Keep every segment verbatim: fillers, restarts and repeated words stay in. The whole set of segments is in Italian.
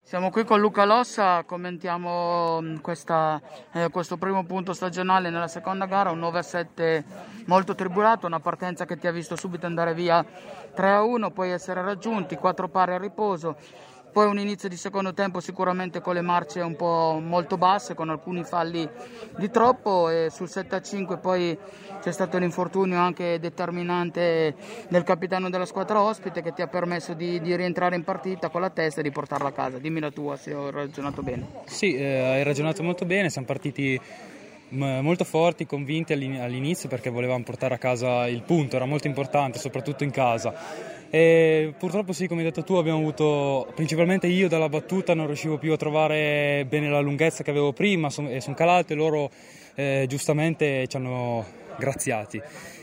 Siamo qui con Luca Lossa, commentiamo questa, eh, questo primo punto stagionale nella seconda gara, un nove a sette molto tribolato, una partenza che ti ha visto subito andare via tre a uno, poi essere raggiunti, quattro pari a riposo, poi un inizio di secondo tempo sicuramente con le marce un po' molto basse, con alcuni falli di troppo, e sul sette a cinque poi c'è stato l'infortunio anche determinante del capitano della squadra ospite che ti ha permesso di, di rientrare in partita con la testa e di portarla a casa. Dimmi la tua se ho ragionato bene. Sì, eh, hai ragionato molto bene, siamo partiti m- molto forti, convinti all'in- all'inizio perché volevamo portare a casa il punto, era molto importante, soprattutto in casa. E purtroppo sì, come hai detto tu, abbiamo avuto, principalmente io dalla battuta non riuscivo più a trovare bene la lunghezza che avevo prima son, e sono calato e loro eh, giustamente ci hanno graziati.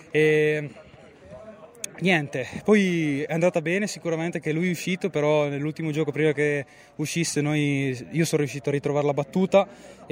E niente, poi è andata bene sicuramente che lui è uscito, però nell'ultimo gioco prima che uscisse noi, io sono riuscito a ritrovare la battuta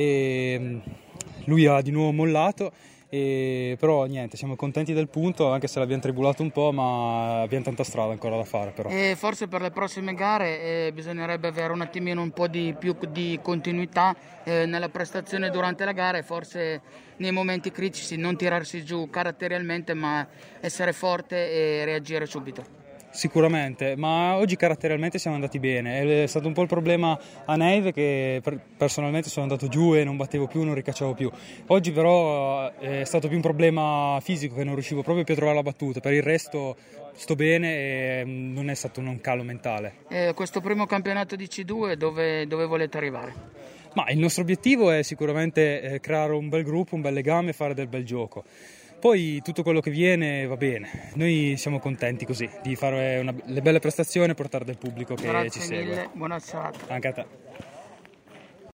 e lui ha di nuovo mollato. E però niente, siamo contenti del punto, anche se l'abbiamo tribulato un po', ma abbiamo tanta strada ancora da fare però. E forse per le prossime gare eh, bisognerebbe avere un attimino un po' di più di continuità eh, nella prestazione durante la gara, e forse nei momenti critici non tirarsi giù caratterialmente, ma essere forte e reagire subito. Sicuramente, ma oggi caratterialmente siamo andati bene. È stato un po' il problema a Neve che per, personalmente sono andato giù e non battevo più, non ricacciavo più. Oggi però è stato più un problema fisico che non riuscivo proprio più a trovare la battuta. Per il resto sto bene e non è stato un calo mentale. Eh, questo primo campionato di C due dove, dove volete arrivare? Ma il nostro obiettivo è sicuramente creare un bel gruppo, un bel legame e fare del bel gioco. Poi tutto quello che viene va bene, noi siamo contenti così di fare una, le belle prestazioni e portare del pubblico che Grazie ci segue. Grazie mille, buona serata. Anche a te.